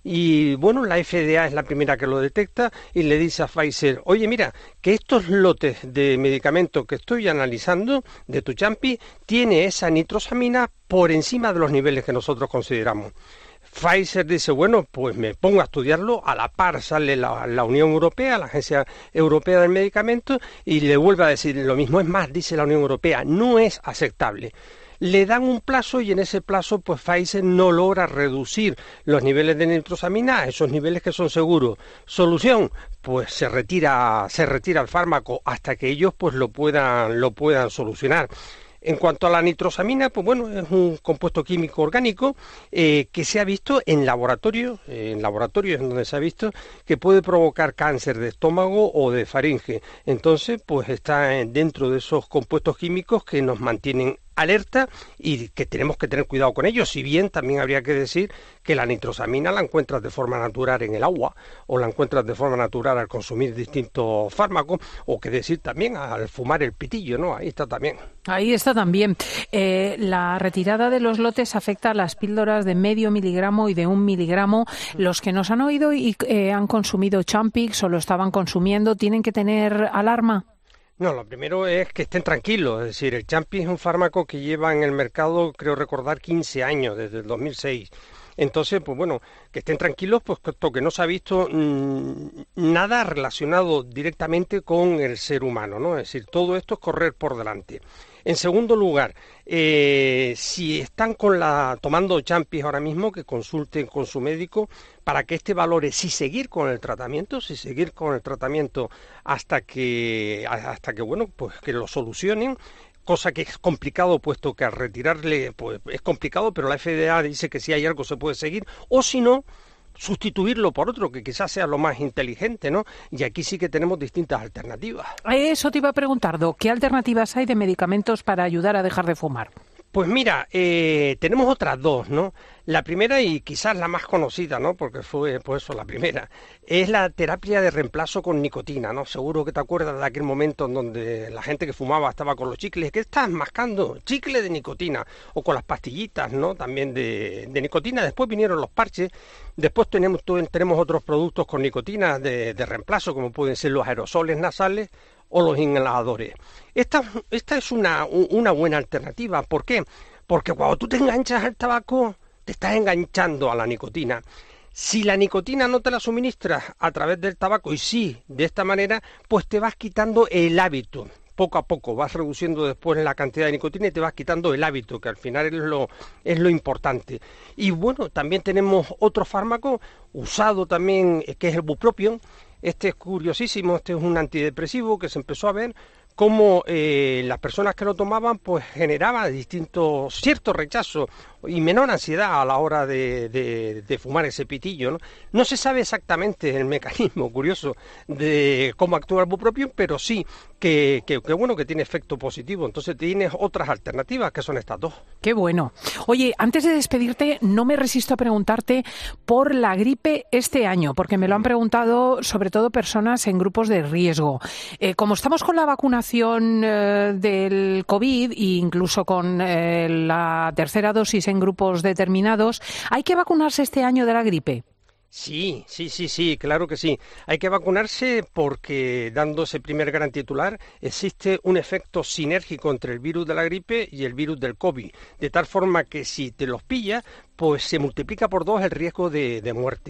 y bueno, la F D A es la primera que lo detecta y le dice a Pfizer, oye, mira, que estos lotes de medicamentos que estoy analizando de tu Champis tiene esa nitrosamina por encima de los niveles que nosotros consideramos. Pfizer dice, bueno, pues me pongo a estudiarlo, a la par sale la, la Unión Europea, la Agencia Europea del Medicamento, y le vuelve a decir lo mismo. Es más, dice la Unión Europea, no es aceptable. Le dan un plazo y en ese plazo pues Pfizer no logra reducir los niveles de nitrosamina a esos niveles que son seguros. Solución, pues se retira, se retira el fármaco hasta que ellos pues lo puedan, lo puedan solucionar. En cuanto a la nitrosamina, pues bueno, es un compuesto químico orgánico eh, que se ha visto en laboratorio, eh, en laboratorios en donde se ha visto que puede provocar cáncer de estómago o de faringe. Entonces, pues está dentro de esos compuestos químicos que nos mantienen alerta y que tenemos que tener cuidado con ellos, si bien también habría que decir que la nitrosamina la encuentras de forma natural en el agua o la encuentras de forma natural al consumir distintos fármacos, o que decir también al fumar el pitillo, ¿no? Ahí está también. Ahí está también. Eh, la retirada de los lotes afecta a las píldoras de medio miligramo y de un miligramo. Los que nos han oído y eh, han consumido Champix o lo estaban consumiendo, ¿tienen que tener alarma? No, lo primero es que estén tranquilos, es decir, el Champix es un fármaco que lleva en el mercado, creo recordar, quince años, desde el dos mil seis. Entonces, pues bueno, que estén tranquilos, puesto que no se ha visto mmm, nada relacionado directamente con el ser humano, ¿no? Es decir, todo esto es correr por delante. En segundo lugar, eh, si están con la tomando Champix ahora mismo, que consulten con su médico para que éste valore si seguir con el tratamiento, si seguir con el tratamiento hasta que, hasta que bueno, pues que lo solucionen. Cosa que es complicado, puesto que al retirarle, pues es complicado, pero la F D A dice que si hay algo se puede seguir, o si no, sustituirlo por otro, que quizás sea lo más inteligente, ¿no? Y aquí sí que tenemos distintas alternativas. Eso te iba a preguntar, Doc, ¿qué alternativas hay de medicamentos para ayudar a dejar de fumar? Pues mira, eh, tenemos otras dos, ¿no? La primera, y quizás la más conocida, ¿no? Porque fue, pues eso, la primera, es la terapia de reemplazo con nicotina, ¿no? Seguro que te acuerdas de aquel momento en donde la gente que fumaba estaba con los chicles. ¿Qué estás mascando? Chicle de nicotina. O con las pastillitas, ¿no? También de, de nicotina. Después vinieron los parches. Después tenemos, tenemos otros productos con nicotina de, de reemplazo, como pueden ser los aerosoles nasales o los inhaladores. Esta, esta es una, una buena alternativa. ¿Por qué? Porque cuando tú te enganchas al tabaco, te estás enganchando a la nicotina. Si la nicotina no te la suministras a través del tabaco, y sí, de esta manera, pues te vas quitando el hábito. Poco a poco vas reduciendo después la cantidad de nicotina y te vas quitando el hábito, que al final es lo, es lo importante. Y bueno, también tenemos otro fármaco usado también, que es el bupropión. Este es curiosísimo, este es un antidepresivo que se empezó a ver cómo eh, las personas que lo tomaban pues generaba distintos, cierto rechazo y menor ansiedad a la hora de, de, de fumar ese pitillo, ¿no? No se sabe exactamente el mecanismo curioso de cómo actúa el bupropión, pero sí que, que, que bueno, que tiene efecto positivo. Entonces tienes otras alternativas, que son estas dos. Qué bueno. Oye, antes de despedirte, no me resisto a preguntarte por la gripe este año, porque me lo han preguntado sobre todo personas en grupos de riesgo. Eh, como estamos con la vacunación eh, del COVID e incluso con eh, la tercera dosis en grupos determinados, ¿hay que vacunarse este año de la gripe? Sí, sí, sí, sí, claro que sí. Hay que vacunarse porque, dando ese primer gran titular, existe un efecto sinérgico entre el virus de la gripe y el virus del COVID, de tal forma que si te los pillas, pues se multiplica por dos el riesgo de, de muerte.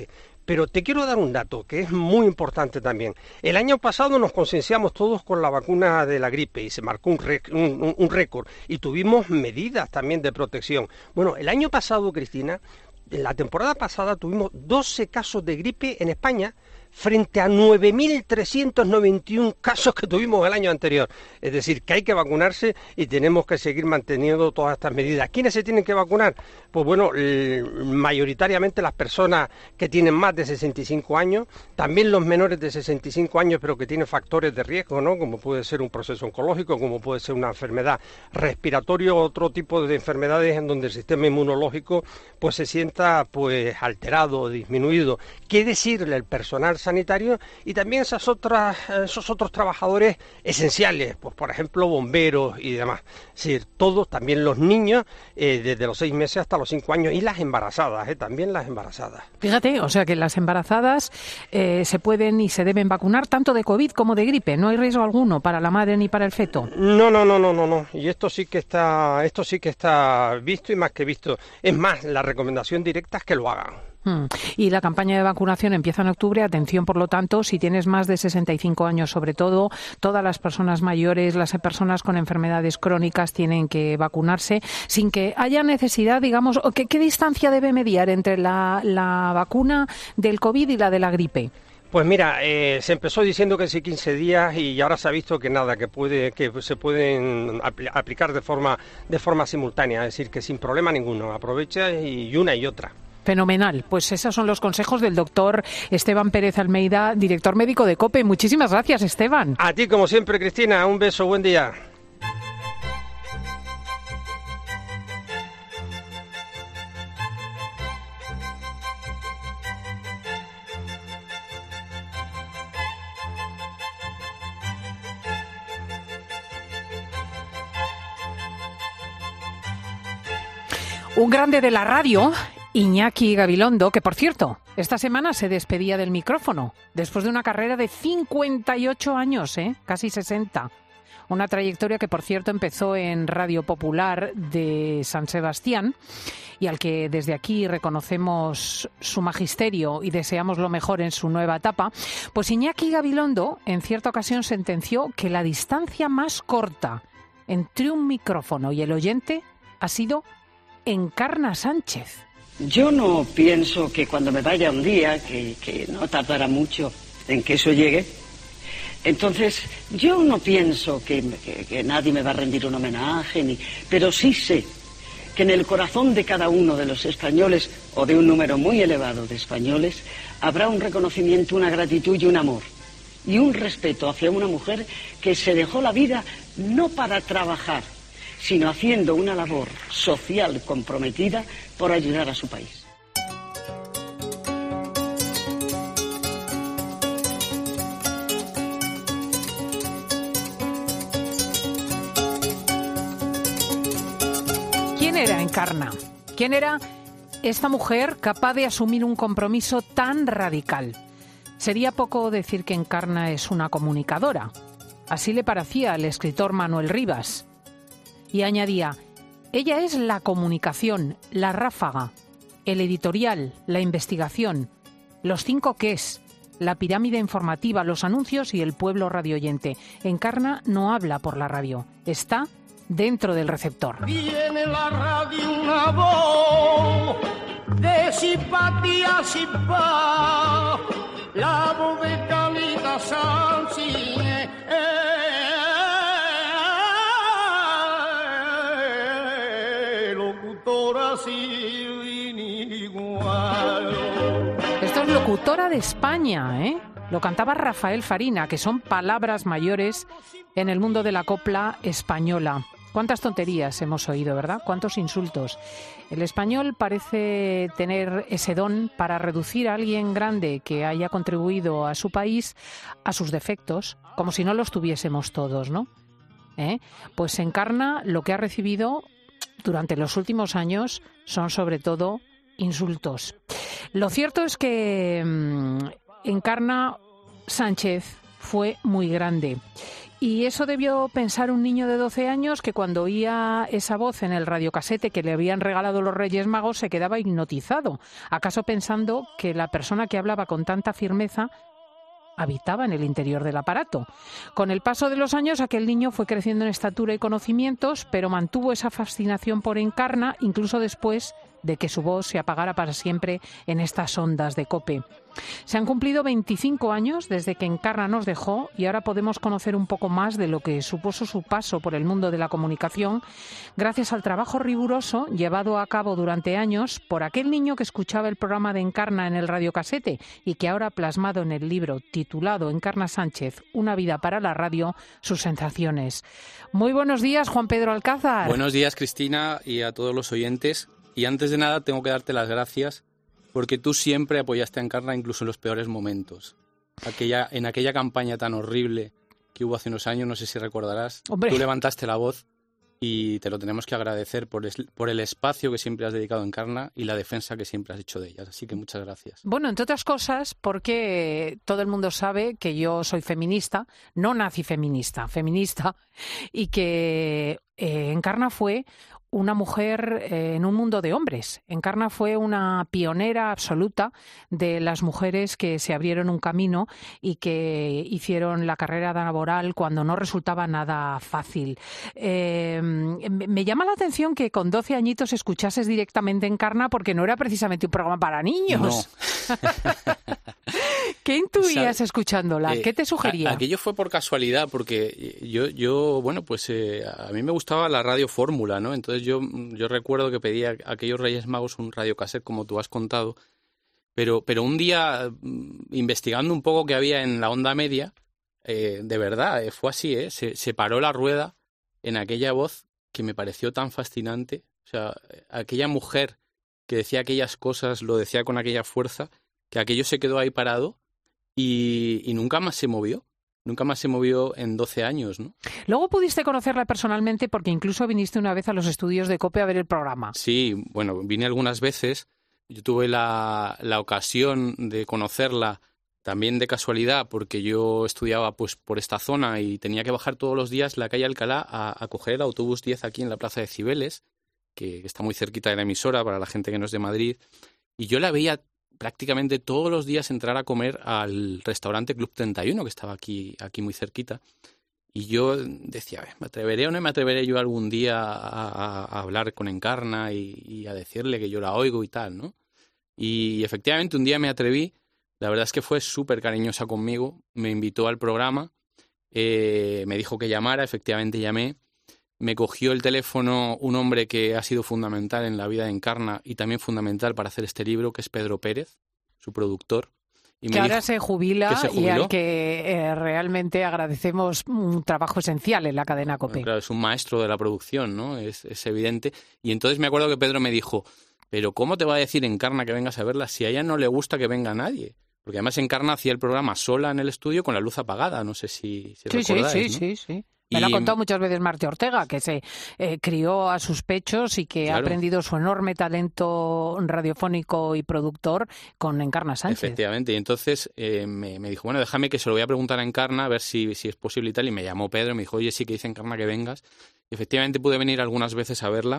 Pero te quiero dar un dato que es muy importante también. El año pasado nos concienciamos todos con la vacuna de la gripe y se marcó un, rec- un, un récord y tuvimos medidas también de protección. Bueno, el año pasado, Cristina, en la temporada pasada tuvimos doce casos de gripe en España frente a nueve mil trescientos noventa y uno casos que tuvimos el año anterior. Es decir, que hay que vacunarse y tenemos que seguir manteniendo todas estas medidas. ¿Quiénes se tienen que vacunar? Pues bueno, mayoritariamente las personas que tienen más de sesenta y cinco años, también los menores de sesenta y cinco años, pero que tienen factores de riesgo, ¿no? Como puede ser un proceso oncológico, como puede ser una enfermedad respiratoria o otro tipo de enfermedades en donde el sistema inmunológico pues se sienta pues alterado o disminuido. ¿Qué decirle al personal sanitario y también esas otras, esos otros trabajadores esenciales, pues por ejemplo bomberos y demás? Es decir, todos, también los niños, eh, desde los seis meses hasta los cinco años, y las embarazadas, eh, también las embarazadas. Fíjate, o sea que las embarazadas eh, se pueden y se deben vacunar tanto de COVID como de gripe, no hay riesgo alguno para la madre ni para el feto. No, no, no, no, no, no. Y esto sí que está, esto sí que está visto y más que visto. Es más, la recomendación directa es que lo hagan. Hmm. Y la campaña de vacunación empieza en octubre. Atención, por lo tanto, si tienes más de sesenta y cinco años, sobre todo, todas las personas mayores, las personas con enfermedades crónicas tienen que vacunarse sin que haya necesidad, digamos, ¿qué, qué distancia debe mediar entre la, la vacuna del COVID y la de la gripe? Pues mira, eh, se empezó diciendo que sí quince días y ahora se ha visto que nada, que puede, que se pueden apl- aplicar de forma, de forma simultánea, es decir, que sin problema ninguno, aprovecha y una y otra. Fenomenal. Pues esos son los consejos del doctor Esteban Pérez Almeida, director médico de COPE. Muchísimas gracias, Esteban. A ti, como siempre, Cristina. Un beso, buen día. Un grande de la radio, Iñaki Gabilondo, que por cierto, esta semana se despedía del micrófono, después de una carrera de cincuenta y ocho años, ¿eh? Casi sesenta. Una trayectoria que, por cierto, empezó en Radio Popular de San Sebastián y al que desde aquí reconocemos su magisterio y deseamos lo mejor en su nueva etapa. Pues Iñaki Gabilondo, en cierta ocasión, sentenció que la distancia más corta entre un micrófono y el oyente ha sido Encarna Sánchez. Yo no pienso que cuando me vaya un día, que, que no tardará mucho en que eso llegue, entonces yo no pienso que, que, que nadie me va a rendir un homenaje, ni, pero sí sé que en el corazón de cada uno de los españoles, o de un número muy elevado de españoles, habrá un reconocimiento, una gratitud y un amor, y un respeto hacia una mujer que se dejó la vida no para trabajar, sino haciendo una labor social comprometida por ayudar a su país. ¿Quién era Encarna? ¿Quién era esta mujer capaz de asumir un compromiso tan radical? Sería poco decir que Encarna es una comunicadora. Así le parecía al escritor Manuel Rivas. Y añadía, ella es la comunicación, la ráfaga, el editorial, la investigación, los cinco qués, la pirámide informativa, los anuncios y el pueblo radioyente. Encarna no habla por la radio, está dentro del receptor. Viene la radio una voz de simpatía sin paz, la voz de Calita Sánchez. Esto es locutora de España, ¿eh? Lo cantaba Rafael Farina, que son palabras mayores en el mundo de la copla española. Cuántas tonterías hemos oído, ¿verdad? Cuántos insultos. El español parece tener ese don para reducir a alguien grande que haya contribuido a su país a sus defectos, como si no los tuviésemos todos, ¿no? ¿Eh? Pues Encarna lo que ha recibido durante los últimos años son sobre todo insultos. Lo cierto es que mmm, Encarna Sánchez fue muy grande Y eso debió pensar un niño de doce años que cuando oía esa voz en el radiocasete que le habían regalado los Reyes Magos se quedaba hipnotizado, acaso pensando que la persona que hablaba con tanta firmeza habitaba en el interior del aparato. Con el paso de los años, aquel niño fue creciendo en estatura y conocimientos, pero mantuvo esa fascinación por Encarna, incluso después de que su voz se apagara para siempre en estas ondas de COPE. Se han cumplido veinticinco años desde que Encarna nos dejó y ahora podemos conocer un poco más de lo que supuso su paso por el mundo de la comunicación gracias al trabajo riguroso llevado a cabo durante años por aquel niño que escuchaba el programa de Encarna en el radiocasete y que ahora ha plasmado en el libro titulado Encarna Sánchez, Una vida para la radio, sus sensaciones. Muy buenos días, Juan Pedro Alcázar. Buenos días, Cristina, y a todos los oyentes. Y antes de nada tengo que darte las gracias porque tú siempre apoyaste a Encarna incluso en los peores momentos. Aquella, en aquella campaña tan horrible que hubo hace unos años, no sé si recordarás, Hombre. Tú levantaste la voz y te lo tenemos que agradecer por, es, por el espacio que siempre has dedicado a Encarna y la defensa que siempre has hecho de ellas. Así que muchas gracias. Bueno, entre otras cosas, porque todo el mundo sabe que yo soy feminista, no nazi feminista, feminista, y que eh, Encarna fue una mujer eh, en un mundo de hombres. Encarna fue una pionera absoluta de las mujeres que se abrieron un camino y que hicieron la carrera laboral cuando no resultaba nada fácil. Eh, me llama la atención que con doce añitos escuchases directamente Encarna porque no era precisamente un programa para niños. No. ¿Qué intuías, ¿sabes? Escuchándola? Eh, ¿Qué te sugería? A, aquello fue por casualidad, porque yo, yo bueno, pues eh, a mí me gustaba la radio fórmula, ¿no? Entonces yo, yo recuerdo que pedía a aquellos Reyes Magos un radiocassette, como tú has contado, pero, pero un día, investigando un poco qué había en la onda media, eh, de verdad, eh, fue así, ¿eh? Se, se paró la rueda en aquella voz que me pareció tan fascinante. O sea, aquella mujer que decía aquellas cosas, lo decía con aquella fuerza, que aquello se quedó ahí parado y, y nunca más se movió. Nunca más se movió en doce años, ¿no? Luego pudiste conocerla personalmente porque incluso viniste una vez a los estudios de COPE a ver el programa. Sí, bueno, vine algunas veces. Yo tuve la, la ocasión de conocerla también de casualidad porque yo estudiaba pues por esta zona y tenía que bajar todos los días la calle Alcalá a, a coger el autobús diez aquí en la Plaza de Cibeles, que está muy cerquita de la emisora para la gente que no es de Madrid. Y yo la veía prácticamente todos los días entrar a comer al restaurante Club treinta y uno, que estaba aquí, aquí muy cerquita. Y yo decía, ¿me atreveré o no me atreveré yo algún día a, a, a hablar con Encarna y, y a decirle que yo la oigo y tal, ¿no? Y efectivamente un día me atreví. La verdad es que fue súper cariñosa conmigo. Me invitó al programa, eh, me dijo que llamara, efectivamente llamé. Me cogió el teléfono un hombre que ha sido fundamental en la vida de Encarna y también fundamental para hacer este libro, que es Pedro Pérez, su productor. Y que me ahora dijo se jubila que se y al jubiló. que eh, realmente agradecemos un trabajo esencial en la cadena COPE. Bueno, claro, es un maestro de la producción, ¿no? Es, es evidente. Y entonces me acuerdo que Pedro me dijo, pero ¿cómo te va a decir Encarna que vengas a verla si a ella no le gusta que venga nadie? Porque además Encarna hacía el programa sola en el estudio con la luz apagada, no sé si, si sí, recordáis, sí, sí, ¿no? sí, sí. Me lo ha contado muchas veces Marte Ortega, que se eh, crió a sus pechos y que Claro. ha aprendido su enorme talento radiofónico y productor con Encarna Sánchez. Efectivamente, y entonces eh, me, me dijo, bueno, déjame que se lo voy a preguntar a Encarna a ver si, si es posible y tal, y me llamó Pedro y me dijo, oye, sí que dice Encarna que vengas. Y efectivamente pude venir algunas veces a verla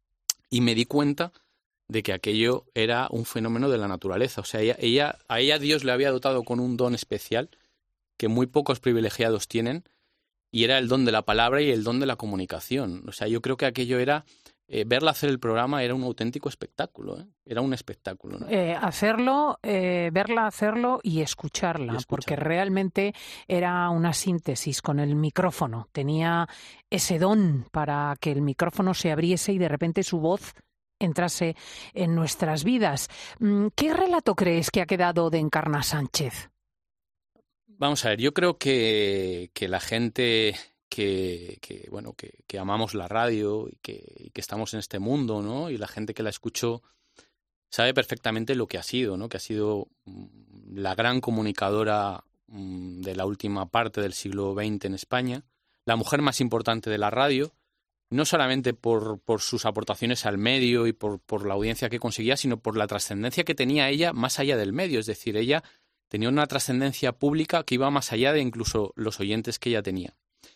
y me di cuenta de que aquello era un fenómeno de la naturaleza. O sea, ella, ella, a ella Dios le había dotado con un don especial que muy pocos privilegiados tienen, y era el don de la palabra y el don de la comunicación. O sea, yo creo que aquello era, eh, verla hacer el programa era un auténtico espectáculo, ¿eh? Era un espectáculo, ¿no? Eh, hacerlo, eh, verla hacerlo y escucharla, Y escucharla. porque realmente era una síntesis con el micrófono. Tenía ese don para que el micrófono se abriese y de repente su voz entrase en nuestras vidas. Mm, ¿Qué relato crees que ha quedado de Encarna Sánchez? Vamos a ver, yo creo que, que la gente que, que bueno que, que amamos la radio y que, y que estamos en este mundo, ¿no? Y la gente que la escuchó sabe perfectamente lo que ha sido, ¿no? Que ha sido mm, la gran comunicadora mm, de la última parte del siglo veinte en España, la mujer más importante de la radio, no solamente por, por sus aportaciones al medio y por, por la audiencia que conseguía, sino por la trascendencia que tenía ella más allá del medio. Es decir, ella tenía una trascendencia pública que iba más allá de incluso los oyentes que ella tenía.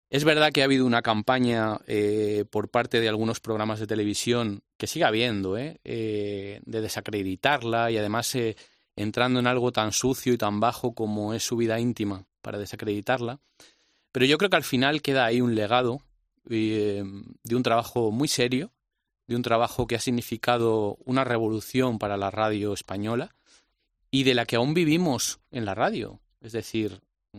Es verdad que ha habido una campaña eh, por parte de algunos programas de televisión, que sigue habiendo, ¿eh? Eh, de desacreditarla y además eh, entrando en algo tan sucio y tan bajo como es su vida íntima para desacreditarla. Pero yo creo que al final queda ahí un legado eh, de un trabajo muy serio, de un trabajo que ha significado una revolución para la radio española y de la que aún vivimos en la radio. Es decir,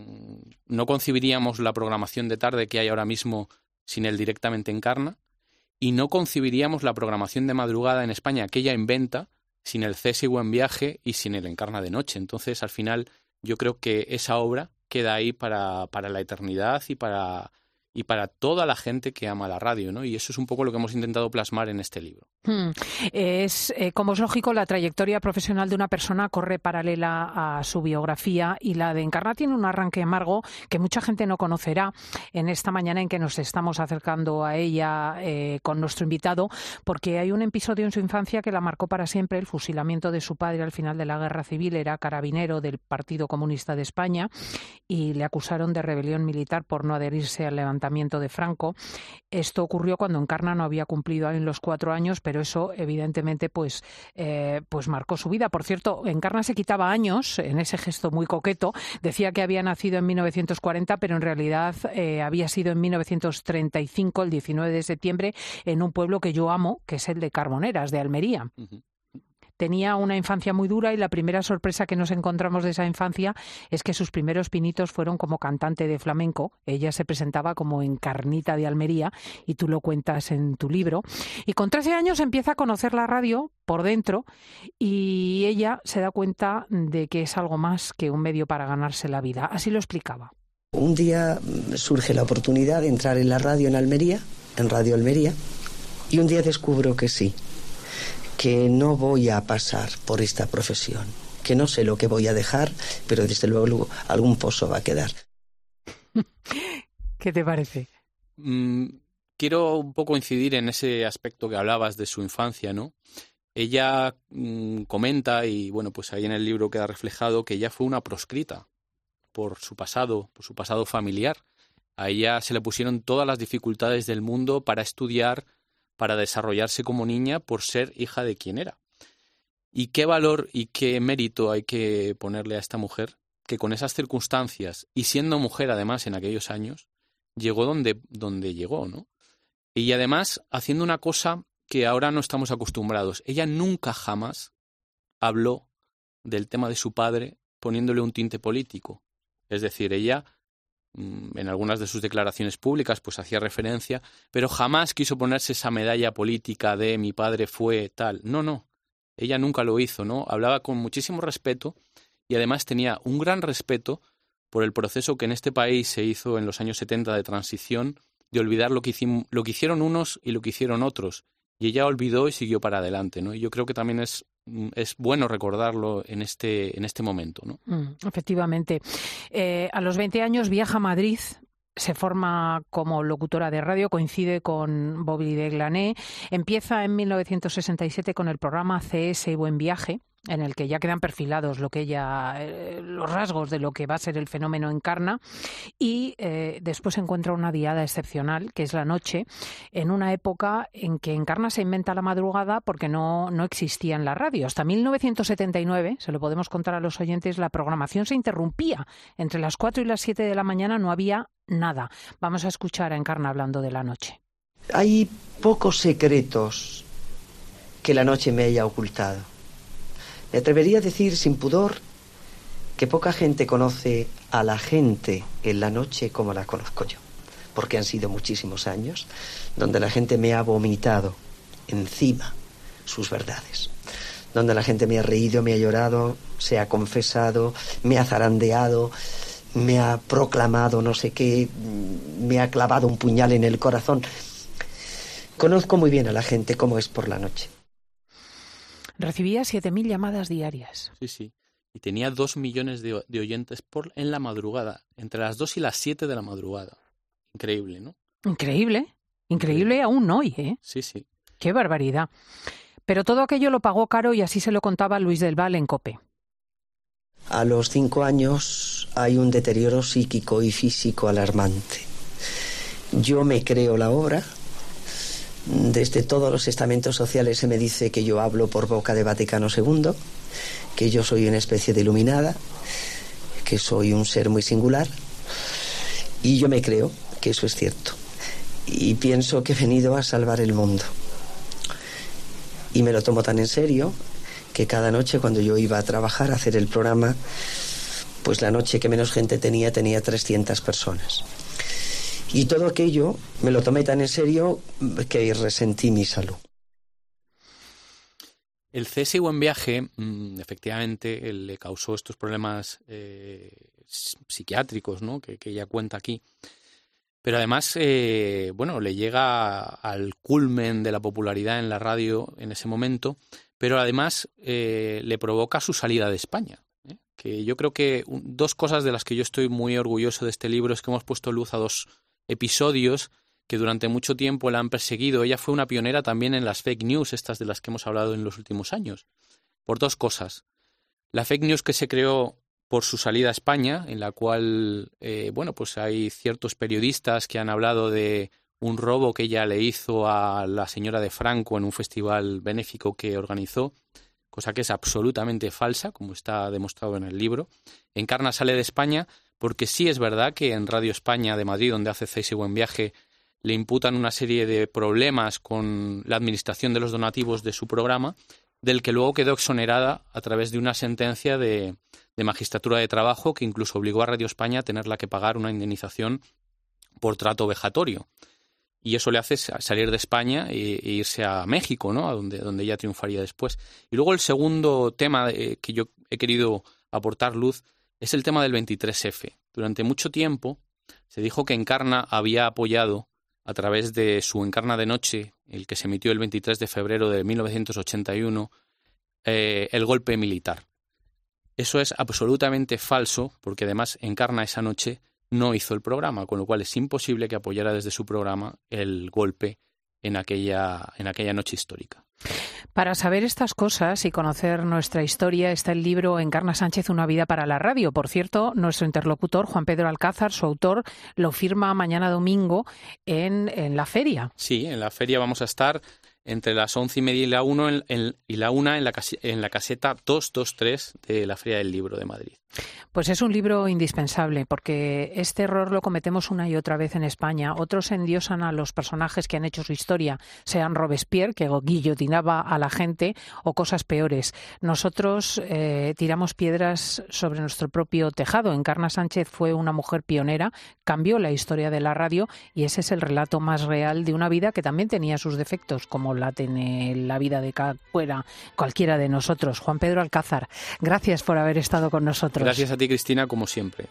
no concebiríamos la programación de tarde que hay ahora mismo sin el Directamente Encarna, y no concebiríamos la programación de madrugada en España que ella inventa sin el C S I Buen Viaje y sin el Encarna de noche. Entonces, al final, yo creo que esa obra queda ahí para, para la eternidad y para, y para toda la gente que ama la radio, ¿no? Y eso es un poco lo que hemos intentado plasmar en este libro. Hmm. Es, eh, como es lógico, la trayectoria profesional de una persona corre paralela a su biografía, y la de Encarna tiene un arranque amargo que mucha gente no conocerá en esta mañana en que nos estamos acercando a ella eh, con nuestro invitado, porque hay un episodio en su infancia que la marcó para siempre: el fusilamiento de su padre al final de la Guerra Civil. Era carabinero del Partido Comunista de España y le acusaron de rebelión militar por no adherirse al levantamiento de Franco. Esto ocurrió cuando Encarna no había cumplido aún los cuatro años, pero eso evidentemente pues, eh, pues marcó su vida. Por cierto, Encarna se quitaba años en ese gesto muy coqueto. Decía que había nacido en mil novecientos cuarenta, pero en realidad eh, había sido en mil novecientos treinta y cinco, el diecinueve de septiembre, en un pueblo que yo amo, que es el de Carboneras, de Almería. Uh-huh. Tenía una infancia muy dura, y la primera sorpresa que nos encontramos de esa infancia es que sus primeros pinitos fueron como cantante de flamenco. Ella se presentaba como Encarnita de Almería, y tú lo cuentas en tu libro. Y con trece años empieza a conocer la radio por dentro, y ella se da cuenta de que es algo más que un medio para ganarse la vida. Así lo explicaba. Un día surge la oportunidad de entrar en la radio en Almería, en Radio Almería, y un día descubro que sí, que no voy a pasar por esta profesión, que no sé lo que voy a dejar, pero desde luego algún pozo va a quedar. ¿Qué te parece? Mm, quiero un poco incidir en ese aspecto que hablabas de su infancia, ¿no? Ella mm, comenta, y bueno, pues ahí en el libro queda reflejado, que ella fue una proscrita por su pasado, por su pasado familiar. A ella se le pusieron todas las dificultades del mundo para estudiar, para desarrollarse como niña, por ser hija de quien era. Y qué valor y qué mérito hay que ponerle a esta mujer, que con esas circunstancias, y siendo mujer además en aquellos años, llegó donde, donde llegó, ¿no? Y además haciendo una cosa que ahora no estamos acostumbrados. Ella nunca jamás habló del tema de su padre poniéndole un tinte político. Es decir, ella, en algunas de sus declaraciones públicas, pues hacía referencia, pero jamás quiso ponerse esa medalla política de mi padre fue tal. No, no, ella nunca lo hizo, ¿no? Hablaba con muchísimo respeto, y además tenía un gran respeto por el proceso que en este país se hizo en los años setenta de transición, de olvidar lo que, hicimos, lo que hicieron unos y lo que hicieron otros. Y ella olvidó y siguió para adelante, ¿no? Y yo creo que también es, es bueno recordarlo en este, en este momento, ¿no? Mm, efectivamente. Eh, a los veinte años viaja a Madrid, se forma como locutora de radio, coincide con Bobby de Glané, empieza en mil novecientos sesenta y siete con el programa C S Buen Viaje, en el que ya quedan perfilados lo que ella, eh, los rasgos de lo que va a ser el fenómeno Encarna, y eh, después encuentra una diada excepcional, que es La Noche, en una época en que Encarna se inventa la madrugada porque no, no existía en la radio. Hasta mil novecientos setenta y nueve, se lo podemos contar a los oyentes, la programación se interrumpía. Entre las cuatro y las siete de la mañana no había nada. Vamos a escuchar a Encarna hablando de La Noche. Hay pocos secretos que la noche me haya ocultado. Me atrevería a decir sin pudor que poca gente conoce a la gente en la noche como la conozco yo, porque han sido muchísimos años donde la gente me ha vomitado encima sus verdades, donde la gente me ha reído, me ha llorado, se ha confesado, me ha zarandeado, me ha proclamado no sé qué, me ha clavado un puñal en el corazón. Conozco muy bien a la gente como es por la noche. Recibía siete mil llamadas diarias. Sí, sí. Y tenía dos millones de, de oyentes por, en la madrugada, entre las dos y las siete de la madrugada. Increíble, ¿no? Increíble. Increíble aún hoy, ¿eh? Sí, sí. Qué barbaridad. Pero todo aquello lo pagó caro, y así se lo contaba Luis del Val en COPE. A los cinco años hay un deterioro psíquico y físico alarmante. Yo me creo la obra. Desde todos los estamentos sociales se me dice que yo hablo por boca de Vaticano segundo, que yo soy una especie de iluminada, que soy un ser muy singular, y yo me creo que eso es cierto. Y pienso que he venido a salvar el mundo. Y me lo tomo tan en serio que cada noche cuando yo iba a trabajar, a hacer el programa, pues la noche que menos gente tenía, tenía trescientas personas. Y todo aquello me lo tomé tan en serio que resentí mi salud. El Cese Buen Viaje, efectivamente, le causó estos problemas eh, psiquiátricos, ¿no? que, que ella cuenta aquí. Pero además, eh, bueno, le llega al culmen de la popularidad en la radio en ese momento, pero además eh, le provoca su salida de España. ¿eh? Que yo creo que un, dos cosas de las que yo estoy muy orgulloso de este libro es que hemos puesto luz a dos episodios que durante mucho tiempo la han perseguido. Ella fue una pionera también en las fake news, estas de las que hemos hablado en los últimos años, por dos cosas. La fake news que se creó por su salida a España, en la cual, eh, bueno, pues hay ciertos periodistas que han hablado de un robo que ella le hizo a la señora de Franco en un festival benéfico que organizó, cosa que es absolutamente falsa, como está demostrado en el libro. Encarna sale de España porque sí es verdad que en Radio España de Madrid, donde hace Cese Buen Viaje, le imputan una serie de problemas con la administración de los donativos de su programa, del que luego quedó exonerada a través de una sentencia de, de magistratura de trabajo que incluso obligó a Radio España a tenerla que pagar una indemnización por trato vejatorio. Y eso le hace salir de España e, e irse a México, ¿no? A donde, donde ella triunfaría después. Y luego el segundo tema eh, que yo he querido aportar luz es el tema del veintitrés efe. Durante mucho tiempo se dijo que Encarna había apoyado a través de su Encarna de Noche, el que se emitió el veintitrés de febrero de mil novecientos ochenta y uno, eh, el golpe militar. Eso es absolutamente falso, porque además Encarna esa noche no hizo el programa, con lo cual es imposible que apoyara desde su programa el golpe en aquella, en aquella noche histórica. Para saber estas cosas y conocer nuestra historia está el libro Encarna Sánchez, una vida para la radio. Por cierto, nuestro interlocutor, Juan Pedro Alcázar, su autor, lo firma mañana domingo en, en la feria. Sí, en la feria vamos a estar entre las once y media y la, uno en, en, y la una en la, en la caseta doscientos veintitrés de la Feria del Libro de Madrid. Pues es un libro indispensable porque este error lo cometemos una y otra vez en España. Otros endiosan a los personajes que han hecho su historia, sean Robespierre, que guillotinaba a la gente, o cosas peores. Nosotros eh, tiramos piedras sobre nuestro propio tejado. Encarna Sánchez fue una mujer pionera, cambió la historia de la radio y ese es el relato más real de una vida que también tenía sus defectos, como la tiene la vida de cualquiera, cualquiera de nosotros. Juan Pedro Alcázar, gracias por haber estado con nosotros. Gracias a ti, Cristina, como siempre.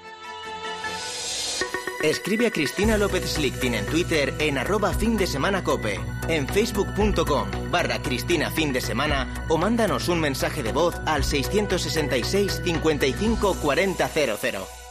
Escribe a Cristina López Slichting en Twitter en arroba fin de semana cope, en facebook.com barra Cristina fin de semana o mándanos un mensaje de voz al seiscientos sesenta y seis cincuenta y cinco cuarenta cero cero.